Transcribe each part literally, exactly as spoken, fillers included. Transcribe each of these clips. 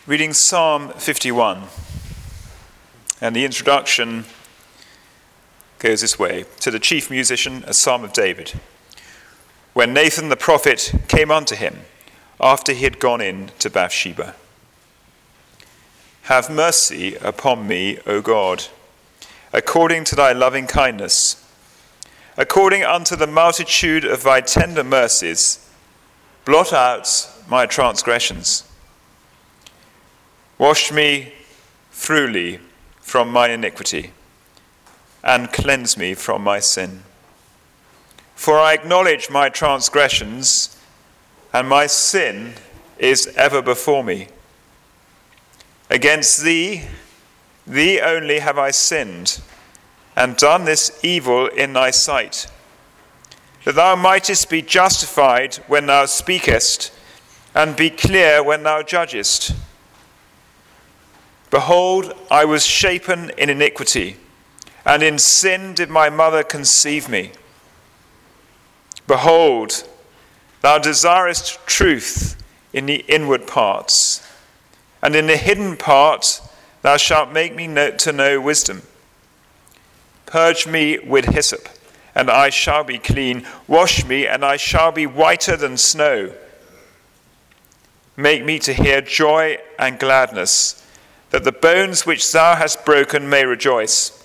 reading Psalm fifty-one. And the introduction goes this way. To the chief musician, a psalm of David. When Nathan the prophet came unto him, after he had gone in to Bathsheba. Have mercy upon me, O God, according to thy loving kindness, according unto the multitude of thy tender mercies, blot out my transgressions. Wash me thoroughly from mine iniquity, and cleanse me from my sin. For I acknowledge my transgressions, and my sin is ever before me. Against thee, thee only have I sinned, and done this evil in thy sight, that thou mightest be justified when thou speakest, and be clear when thou judgest. Behold, I was shapen in iniquity, and in sin did my mother conceive me. Behold, thou desirest truth in the inward parts, and in the hidden part thou shalt make me know, to know wisdom. Purge me with hyssop, and I shall be clean. Wash me, and I shall be whiter than snow. Make me to hear joy and gladness, that the bones which thou hast broken may rejoice.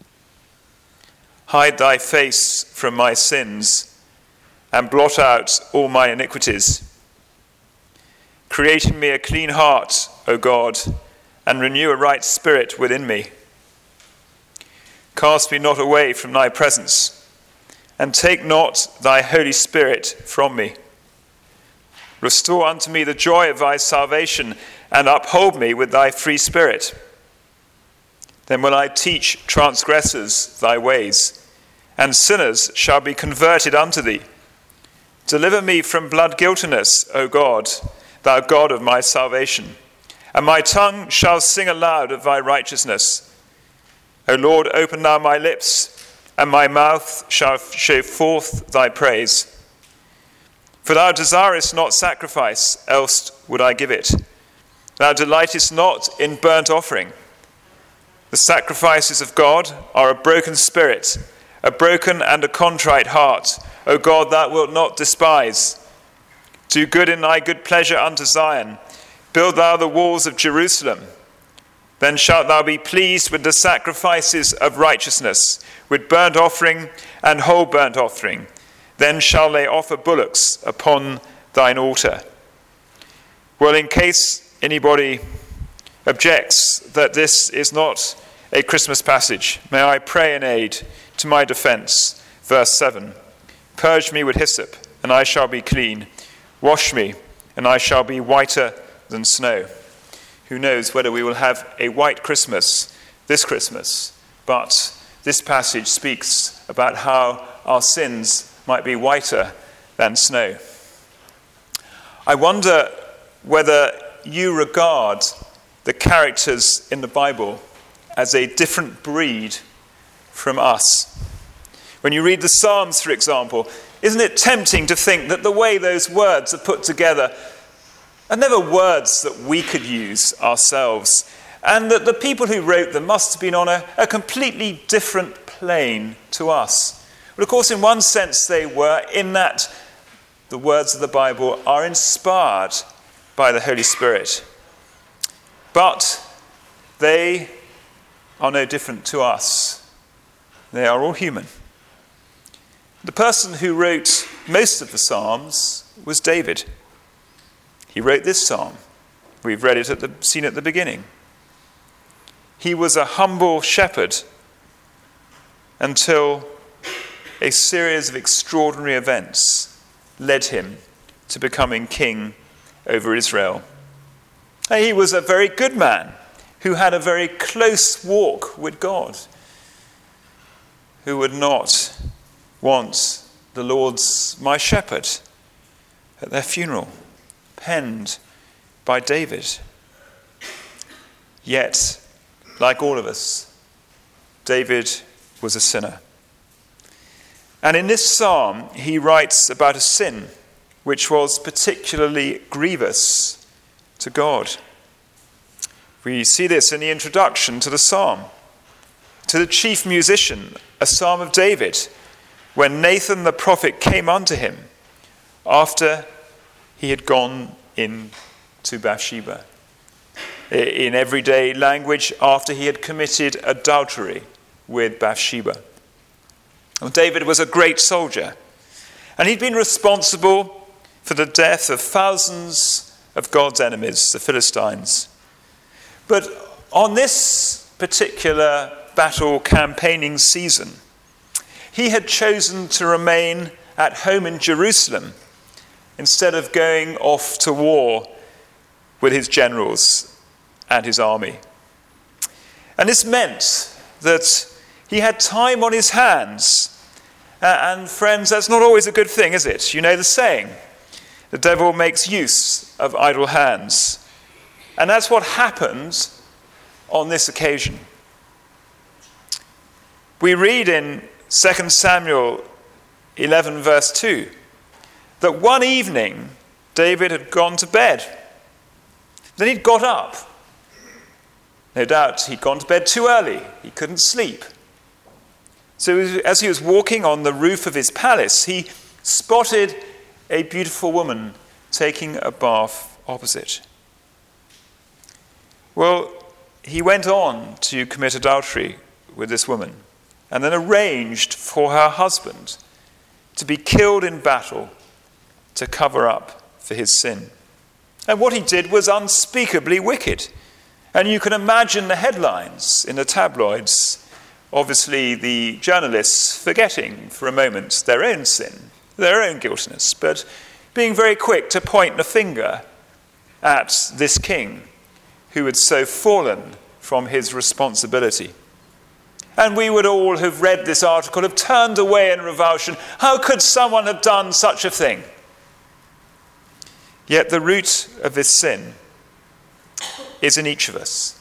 Hide thy face from my sins, and blot out all my iniquities. Create in me a clean heart, O God, and renew a right spirit within me. Cast me not away from thy presence, and take not thy Holy Spirit from me. Restore unto me the joy of thy salvation, and uphold me with thy free spirit. Then will I teach transgressors thy ways, and sinners shall be converted unto thee. Deliver me from blood guiltiness, O God, thou God of my salvation, and my tongue shall sing aloud of thy righteousness. O Lord, open thou my lips, and my mouth shall show forth thy praise. For thou desirest not sacrifice, else would I give it. Thou delightest not in burnt offering. The sacrifices of God are a broken spirit, a broken and a contrite heart. O God, thou wilt not despise. Do good in thy good pleasure unto Zion. Build thou the walls of Jerusalem. Then shalt thou be pleased with the sacrifices of righteousness, with burnt offering and whole burnt offering. Then shall they offer bullocks upon thine altar. Well, in case anybody objects that this is not a Christmas passage, may I pray in aid to my defense. Verse seven, purge me with hyssop, and I shall be clean. Wash me, and I shall be whiter than snow. Who knows whether we will have a white Christmas this Christmas, but this passage speaks about how our sins might be whiter than snow. I wonder whether you regard the characters in the Bible as a different breed from us. When you read the Psalms, for example, isn't it tempting to think that the way those words are put together are never words that we could use ourselves, and that the people who wrote them must have been on a, a completely different plane to us? But of course, in one sense they were, in that the words of the Bible are inspired by the Holy Spirit. But they are no different to us. They are all human. The person who wrote most of the Psalms was David. He wrote this psalm. We've read it at the seen at the beginning. He was a humble shepherd until a series of extraordinary events led him to becoming king over Israel. He was a very good man who had a very close walk with God, who would not want the Lord's my shepherd at their funeral, penned by David. Yet, like all of us, David was a sinner. And in this psalm, he writes about a sin which was particularly grievous to God. We see this in the introduction to the psalm. To the chief musician, a psalm of David, when Nathan the prophet came unto him after he had gone in to Bathsheba. In everyday language, after he had committed adultery with Bathsheba. Well, David was a great soldier, and he'd been responsible for the death of thousands of God's enemies, the Philistines. But on this particular battle campaigning season, he had chosen to remain at home in Jerusalem instead of going off to war with his generals and his army. And this meant that he had time on his hands. Uh, and friends, that's not always a good thing, is it? You know the saying, the devil makes use of idle hands. And that's what happened on this occasion. We read in Second Samuel eleven verse two that one evening David had gone to bed. Then he'd got up. No doubt he'd gone to bed too early. He couldn't sleep. So as he was walking on the roof of his palace, he spotted a beautiful woman taking a bath opposite. Well, he went on to commit adultery with this woman and then arranged for her husband to be killed in battle to cover up for his sin. And what he did was unspeakably wicked. And you can imagine the headlines in the tabloids. Obviously, the journalists forgetting for a moment their own sin, their own guiltiness, but being very quick to point the finger at this king who had so fallen from his responsibility. And we would all have read this article, have turned away in revulsion. How could someone have done such a thing? Yet the root of this sin is in each of us.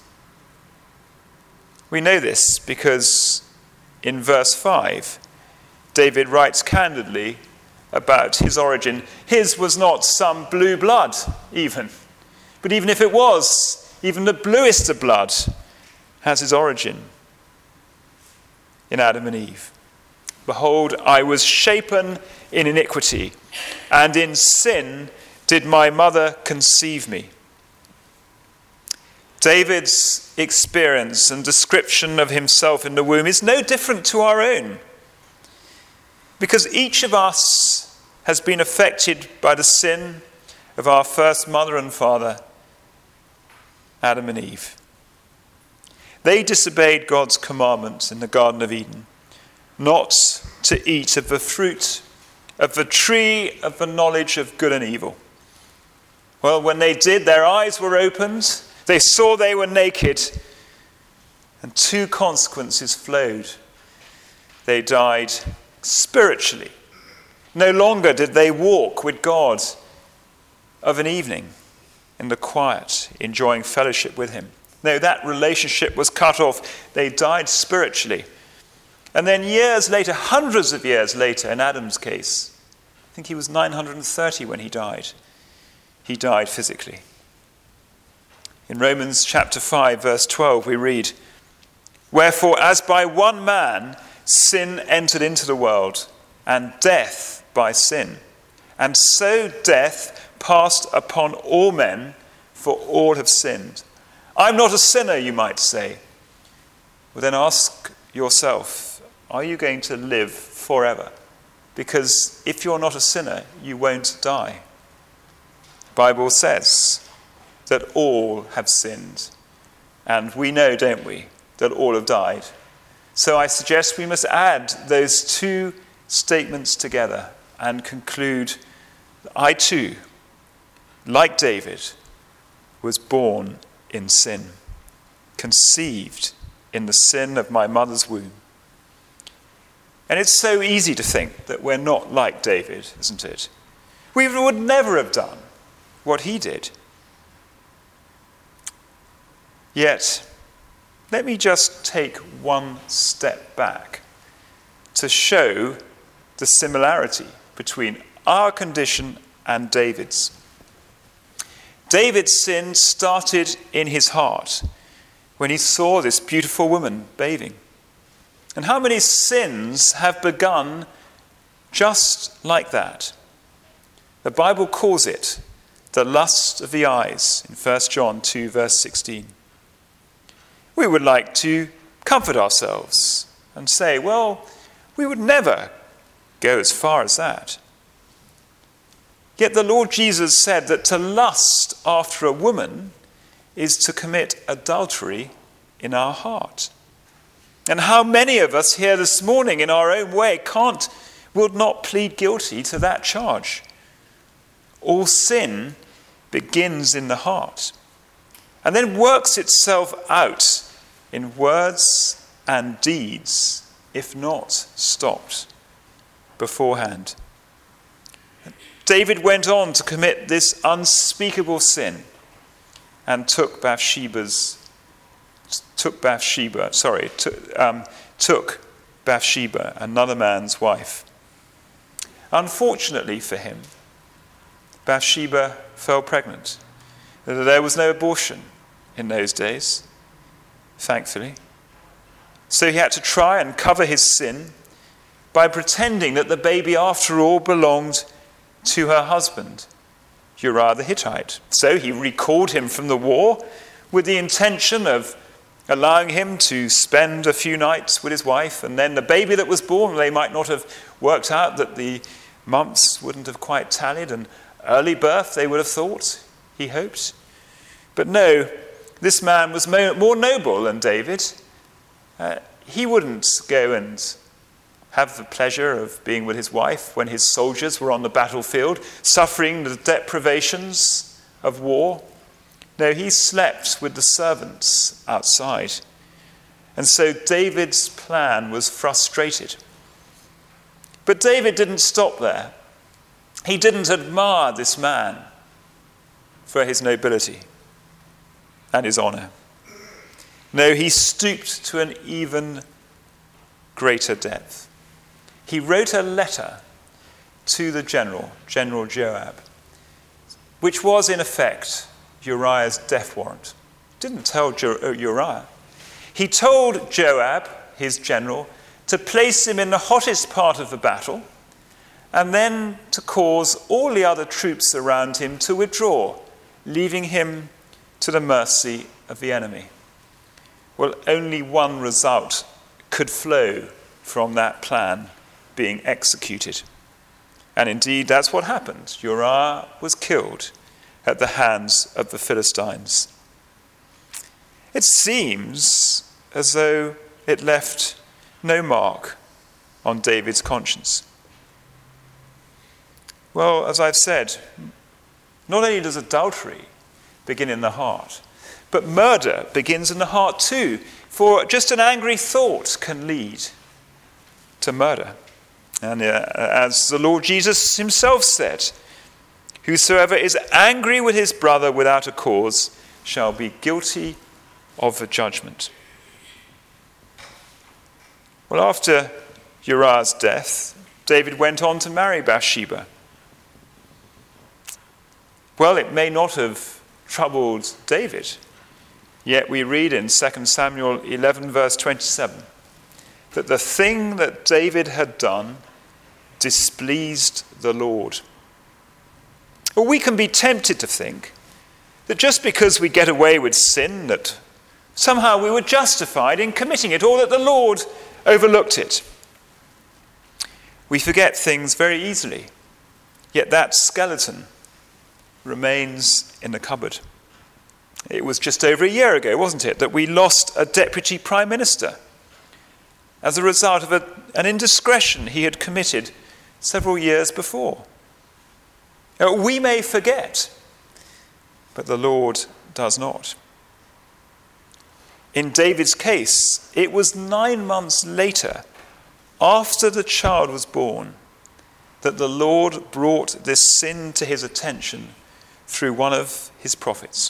We know this because in verse five, David writes candidly about his origin. His was not some blue blood, even. But even if it was, even the bluest of blood has his origin in Adam and Eve. Behold, I was shapen in iniquity, and in sin did my mother conceive me. David's experience and description of himself in the womb is no different to our own, because each of us has been affected by the sin of our first mother and father, Adam and Eve. They disobeyed God's commandment in the Garden of Eden, not to eat of the fruit of the tree of the knowledge of good and evil. Well, when they did, their eyes were opened, they saw they were naked, and two consequences flowed. They died spiritually. No longer did they walk with God of an evening in the quiet, enjoying fellowship with him. No, that relationship was cut off. They died spiritually. And then years later, hundreds of years later, in Adam's case, I think he was nine hundred thirty when he died, he died physically. In Romans chapter five, verse twelve, we read, "Wherefore, as by one man sin entered into the world, and death by sin, and so death passed upon all men, for all have sinned." I'm not a sinner, you might say. Well, then ask yourself, are you going to live forever? Because if you're not a sinner, you won't die. The Bible says that all have sinned. And we know, don't we, that all have died. So I suggest we must add those two statements together and conclude that I too, like David, was born in sin, conceived in the sin of my mother's womb. And it's so easy to think that we're not like David, isn't it? We would never have done what he did. Yet, let me just take one step back to show the similarity between our condition and David's. David's sin started in his heart when he saw this beautiful woman bathing. And how many sins have begun just like that? The Bible calls it the lust of the eyes in First John two, verse sixteen. We would like to comfort ourselves and say, well, we would never go as far as that. Yet the Lord Jesus said that to lust after a woman is to commit adultery in our heart. And how many of us here this morning in our own way can't, will not plead guilty to that charge? All sin begins in the heart and then works itself out in words and deeds, if not stopped beforehand. David went on to commit this unspeakable sin and took Bathsheba's, took Bathsheba, sorry, took, um, took Bathsheba, another man's wife. Unfortunately for him, Bathsheba fell pregnant. There was no abortion in those days, thankfully. So he had to try and cover his sin by pretending that the baby, after all, belonged to her husband, Uriah the Hittite. So he recalled him from the war with the intention of allowing him to spend a few nights with his wife, and then the baby that was born, they might not have worked out that the months wouldn't have quite tallied, and early birth, they would have thought, he hoped. But no, this man was more noble than David. Uh, he wouldn't go and have the pleasure of being with his wife when his soldiers were on the battlefield, suffering the deprivations of war. No, he slept with the servants outside. And so David's plan was frustrated. But David didn't stop there. He didn't admire this man for his nobility and his honor. No, he stooped to an even greater depth. He wrote a letter to the general, General Joab, which was in effect Uriah's death warrant. Didn't tell Uriah. He told Joab, his general, to place him in the hottest part of the battle and then to cause all the other troops around him to withdraw, leaving him to the mercy of the enemy. Well, only one result could flow from that plan being executed. And indeed, that's what happened. Uriah was killed at the hands of the Philistines. It seems as though it left no mark on David's conscience. Well, as I've said, not only does adultery begin in the heart, but murder begins in the heart too. For just an angry thought can lead to murder. And uh, as the Lord Jesus himself said, whosoever is angry with his brother without a cause shall be guilty of the judgment. Well, after Uriah's death, David went on to marry Bathsheba. Well, it may not have troubled David, yet we read in Second Samuel eleven, verse twenty-seven, that the thing that David had done displeased the Lord. Well, we can be tempted to think that just because we get away with sin, that somehow we were justified in committing it, or that the Lord overlooked it. We forget things very easily, yet that skeleton remains in the cupboard. It was just over a year ago, wasn't it, that we lost a deputy prime minister as a result of a, an indiscretion he had committed several years before. Now, we may forget, but the Lord does not. In David's case, it was nine months later, after the child was born, that the Lord brought this sin to his attention through one of his prophets.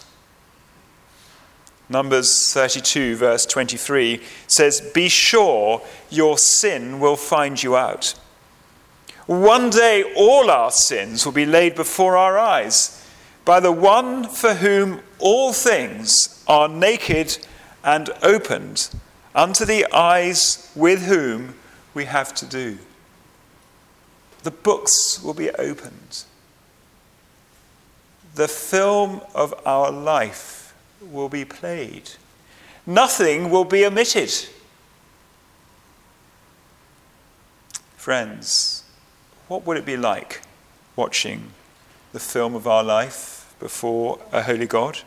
Numbers thirty-two, verse twenty-three says, "Be sure your sin will find you out. One day all our sins will be laid before our eyes. by the one for whom all things are naked and opened unto the eyes with whom we have to do. The books will be opened. The film of our life will be played. Nothing will be omitted. Friends, what would it be like watching the film of our life before a holy God?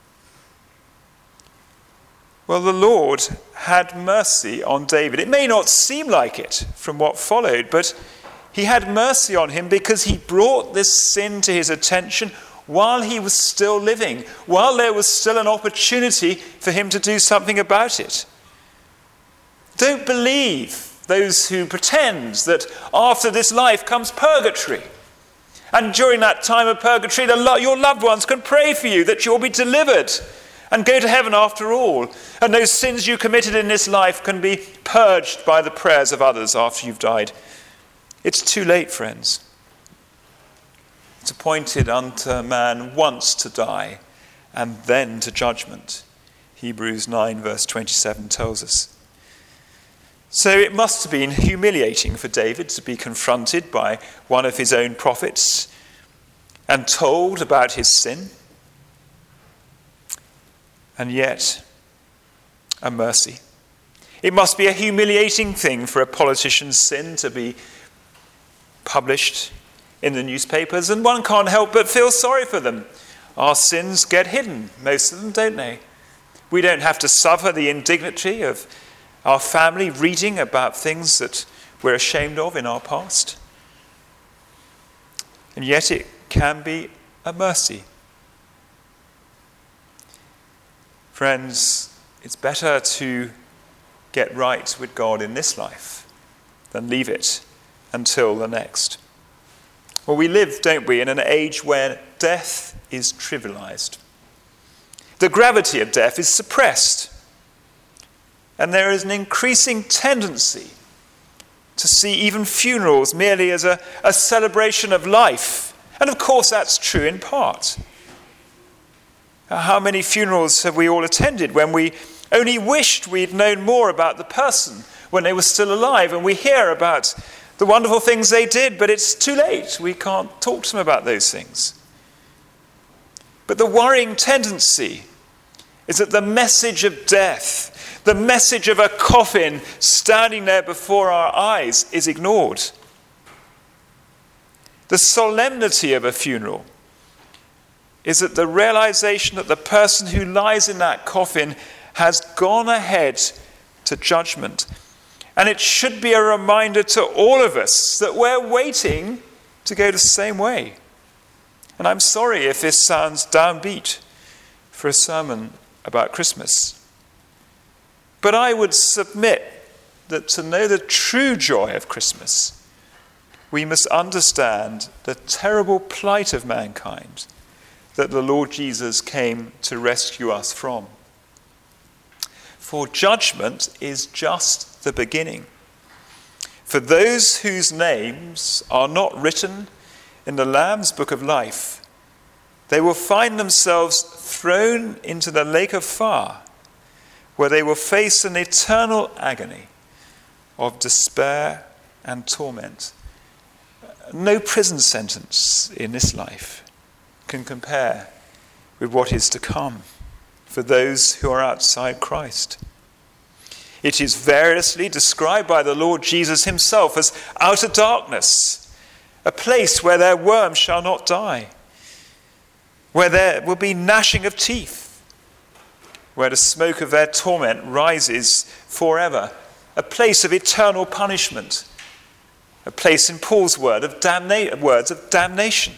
Well, the Lord had mercy on David. It may not seem like it from what followed, but he had mercy on him because he brought this sin to his attention while he was still living, while there was still an opportunity for him to do something about it. Don't believe those who pretend that after this life comes purgatory. And during that time of purgatory, the lo- your loved ones can pray for you that you'll be delivered and go to heaven after all. And those sins you committed in this life can be purged by the prayers of others after you've died. It's too late, friends. It's appointed unto man once to die, and then to judgment. Hebrews nine verse twenty-seven tells us. So it must have been humiliating for David to be confronted by one of his own prophets and told about his sin. And yet, a mercy. It must be a humiliating thing for a politician's sin to be published in the newspapers, and one can't help but feel sorry for them. Our sins get hidden, most of them, don't they? We don't have to suffer the indignity of our family reading about things that we're ashamed of in our past. And yet it can be a mercy. Friends, it's better to get right with God in this life than leave it until the next. Well, we live, don't we, in an age where death is trivialized. The gravity of death is suppressed. And there is an increasing tendency to see even funerals merely as a, a celebration of life. And of course that's true in part. How many funerals have we all attended when we only wished we'd known more about the person when they were still alive, and we hear about the wonderful things they did, but it's too late. We can't talk to them about those things. But the worrying tendency is that the message of death, the message of a coffin standing there before our eyes, is ignored. The solemnity of a funeral is that the realization that the person who lies in that coffin has gone ahead to judgment. And it should be a reminder to all of us that we're waiting to go the same way. And I'm sorry if this sounds downbeat for a sermon about Christmas. But I would submit that to know the true joy of Christmas, we must understand the terrible plight of mankind that the Lord Jesus came to rescue us from. For judgment is just the beginning. For those whose names are not written in the Lamb's book of life, they will find themselves thrown into the lake of fire, where they will face an eternal agony of despair and torment. No prison sentence in this life can compare with what is to come for those who are outside Christ. It is variously described by the Lord Jesus himself as outer darkness, a place where their worm shall not die, where there will be gnashing of teeth, where the smoke of their torment rises forever, a place of eternal punishment, a place in Paul's word of damna- words of damnation.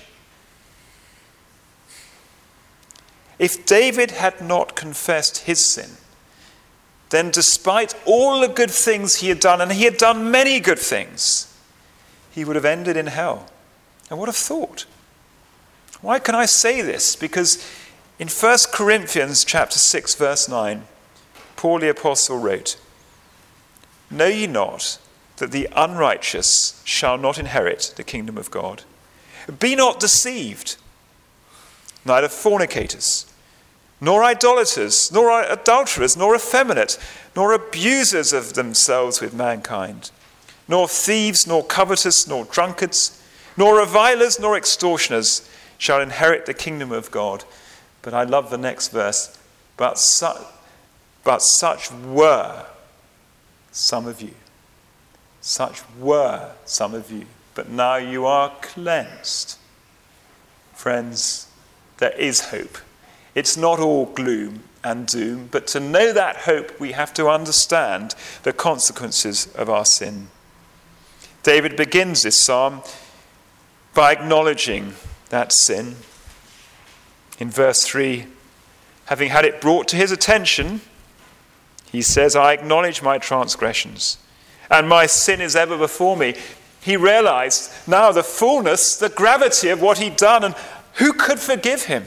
If David had not confessed his sin, then despite all the good things he had done, and he had done many good things, he would have ended in hell. And what a thought. Why can I say this? Because in First Corinthians chapter six, verse nine, Paul the apostle wrote, "Know ye not that the unrighteous shall not inherit the kingdom of God? Be not deceived. neither fornicators, nor idolaters, nor adulterers, nor effeminate, nor abusers of themselves with mankind, nor thieves, nor covetous, nor drunkards, nor revilers, nor extortioners shall inherit the kingdom of God. But I love the next verse. But such, but such were some of you. Such were some of you. But now you are cleansed. Friends, there is hope. It's not all gloom and doom, but to know that hope, we have to understand the consequences of our sin. David begins this psalm by acknowledging that sin. In verse three, having had it brought to his attention, he says, I acknowledge my transgressions, and my sin is ever before me. He realized now the fullness, the gravity of what he'd done, and who could forgive him?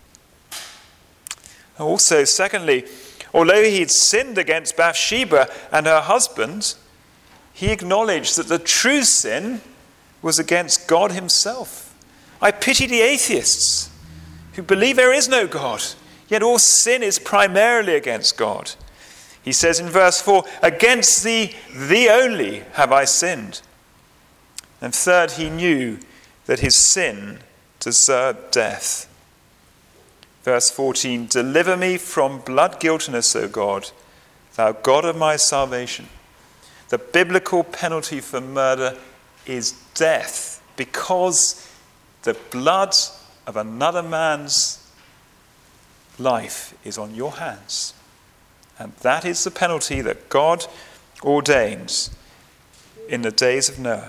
Also, secondly, although he had sinned against Bathsheba and her husband, he acknowledged that the true sin was against God himself. I pity the atheists who believe there is no God, yet all sin is primarily against God. He says in verse four, against thee, thee only have I sinned. And third, he knew that his sin deserved death. Verse fourteen, deliver me from blood guiltiness, O God, thou God of my salvation. The biblical penalty for murder is death, because the blood of another man's life is on your hands. And that is the penalty that God ordains in the days of Noah.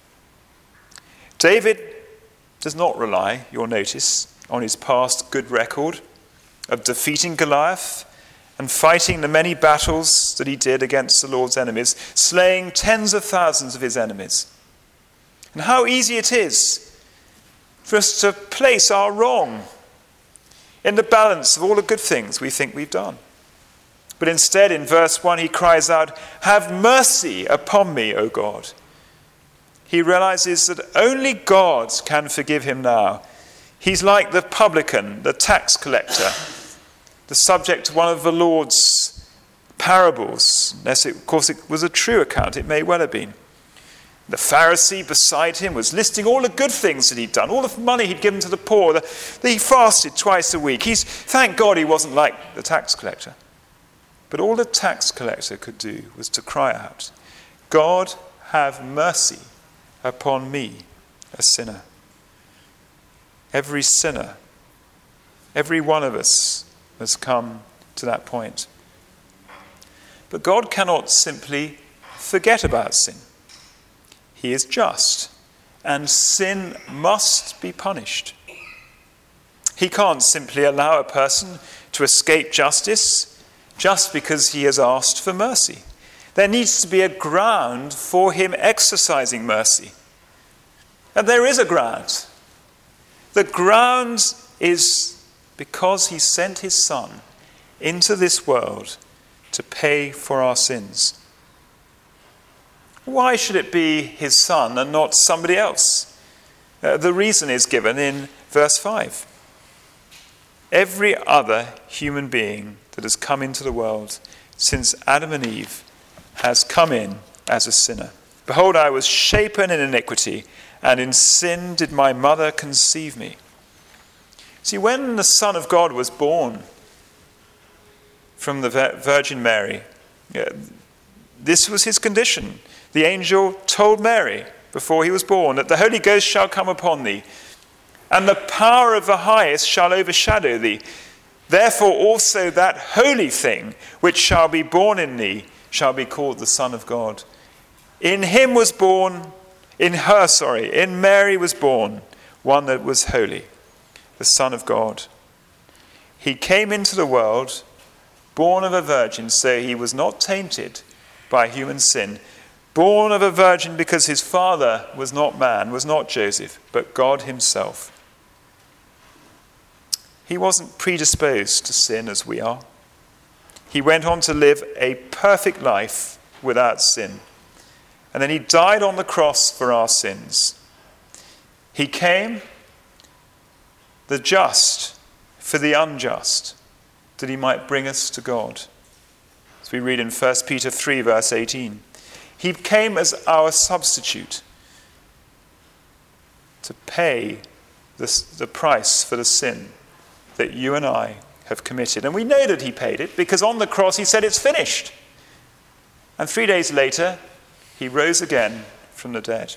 David does not rely, you'll notice, on his past good record of defeating Goliath and fighting the many battles that he did against the Lord's enemies, slaying tens of thousands of his enemies. And how easy it is for us to place our wrong in the balance of all the good things we think we've done. But instead, in verse one, he cries out, have mercy upon me, O God. He realizes that only God can forgive him now. He's like the publican, the tax collector, the subject of one of the Lord's parables. Unless, it, of course, it was a true account. It may well have been. The Pharisee beside him was listing all the good things that he'd done, all the money he'd given to the poor, that he fasted twice a week. He's, thank God he wasn't like the tax collector. But all the tax collector could do was to cry out, God, have mercy upon me, a sinner. Every sinner, every one of us has come to that point. But God cannot simply forget about sin. He is just, and sin must be punished. He can't simply allow a person to escape justice just because he has asked for mercy. There needs to be a ground for him exercising mercy. And there is a ground. The ground is because he sent his Son into this world to pay for our sins. Why should it be his Son and not somebody else? Uh, the reason is given in verse five. Every other human being that has come into the world since Adam and Eve has come in as a sinner. Behold, I was shapen in iniquity, and in sin did my mother conceive me. See, when the Son of God was born from the Virgin Mary, this was his condition. The angel told Mary before he was born that the Holy Ghost shall come upon thee, and the power of the highest shall overshadow thee. Therefore also that holy thing which shall be born in thee shall be called the Son of God. In him was born, in her, sorry, in Mary was born one that was holy, the Son of God. He came into the world, born of a virgin, so he was not tainted by human sin. Born of a virgin because his father was not man, was not Joseph, but God himself. He wasn't predisposed to sin as we are. He went on to live a perfect life without sin. And then he died on the cross for our sins. He came the just for the unjust, that he might bring us to God. As we read in First Peter three, verse eighteen, he came as our substitute to pay the, the price for the sin that you and I have committed. And we know that he paid it because on the cross he said, "It's finished." And three days later, he rose again from the dead.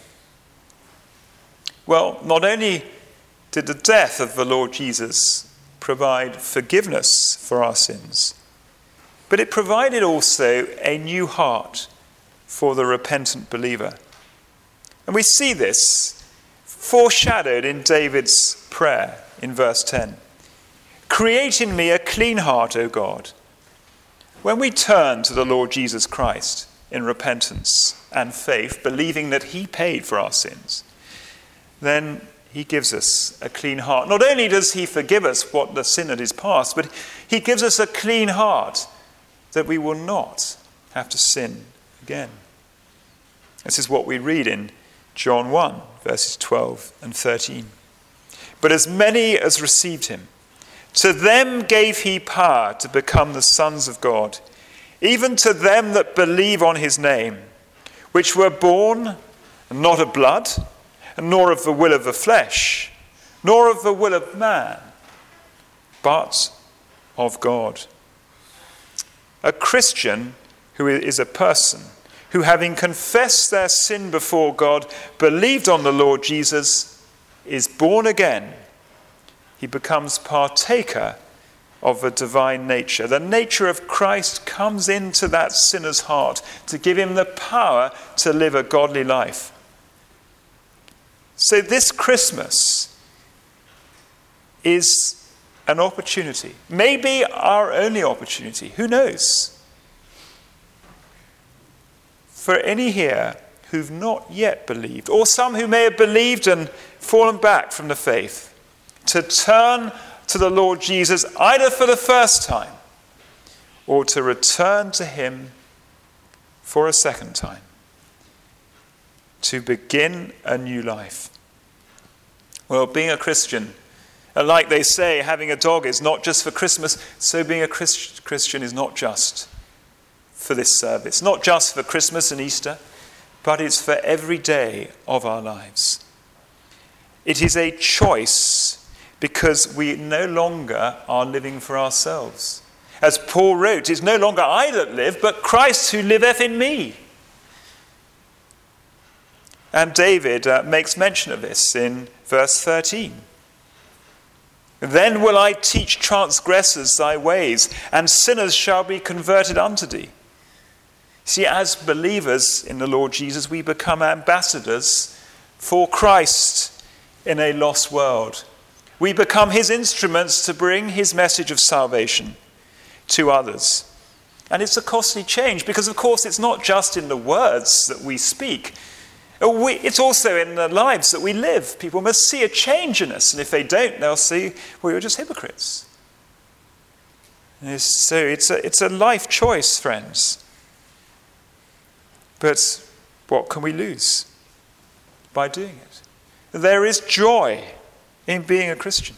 Well, not only did the death of the Lord Jesus provide forgiveness for our sins, but it provided also a new heart for the repentant believer. And we see this foreshadowed in David's prayer in verse ten. "Create in me a clean heart, O God." When we turn to the Lord Jesus Christ in repentance and faith, believing that he paid for our sins, then he gives us a clean heart. Not only does he forgive us what the sin that is past, but he gives us a clean heart that we will not have to sin again. This is what we read in John one, verses twelve and thirteen. "But as many as received him, to them gave he power to become the sons of God, even to them that believe on his name, which were born not of blood, nor of the will of the flesh, nor of the will of man, but of God." A Christian who is a person who, having confessed their sin before God, believed on the Lord Jesus, is born again. He becomes partaker of the divine nature. The nature of Christ comes into that sinner's heart to give him the power to live a godly life. So this Christmas is an opportunity, maybe our only opportunity, who knows, for any here who've not yet believed, or some who may have believed and fallen back from the faith, to turn to the Lord Jesus either for the first time or to return to him for a second time, to begin a new life. Well, being a Christian, like they say, having a dog is not just for Christmas, so being a Christ- Christian is not just for this service, not just for Christmas and Easter, but it's for every day of our lives. It is a choice because we no longer are living for ourselves. As Paul wrote, "It's no longer I that live, but Christ who liveth in me." And David uh, makes mention of this in verse thirteen. "Then will I teach transgressors thy ways, and sinners shall be converted unto thee." See, as believers in the Lord Jesus, we become ambassadors for Christ in a lost world. We become his instruments to bring his message of salvation to others. And it's a costly change because, of course, it's not just in the words that we speak. It's also in the lives that we live. People must see a change in us. And if they don't, they'll see, well, you're just hypocrites. So it's a, it's a life choice, friends. But what can we lose by doing it? There is joy in being a Christian.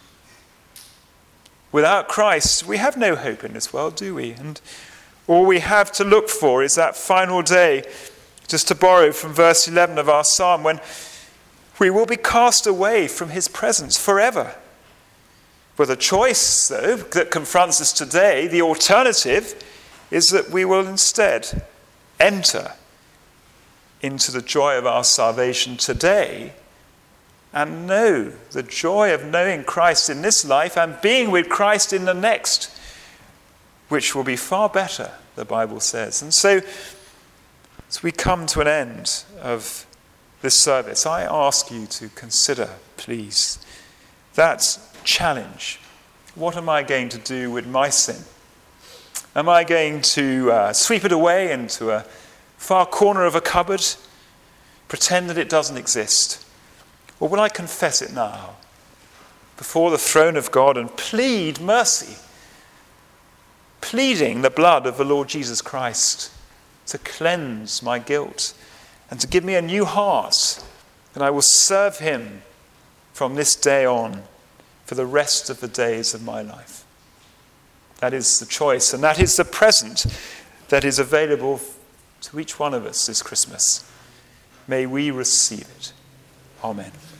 Without Christ, we have no hope in this world, do we? And all we have to look for is that final day, just to borrow from verse eleven of our psalm, when we will be cast away from his presence forever. But the choice, though, that confronts us today, the alternative, is that we will instead enter into the joy of our salvation today and know the joy of knowing Christ in this life and being with Christ in the next, which will be far better, the Bible says. And so, as we come to an end of this service, I ask you to consider, please, that challenge. What am I going to do with my sin? Am I going to uh, sweep it away into a far corner of a cupboard, pretend that it doesn't exist? Or will I confess it now before the throne of God and plead mercy, pleading the blood of the Lord Jesus Christ to cleanse my guilt and to give me a new heart, that I will serve him from this day on for the rest of the days of my life. That is the choice, and that is the present that is available to each one of us this Christmas. May we receive it. Amen.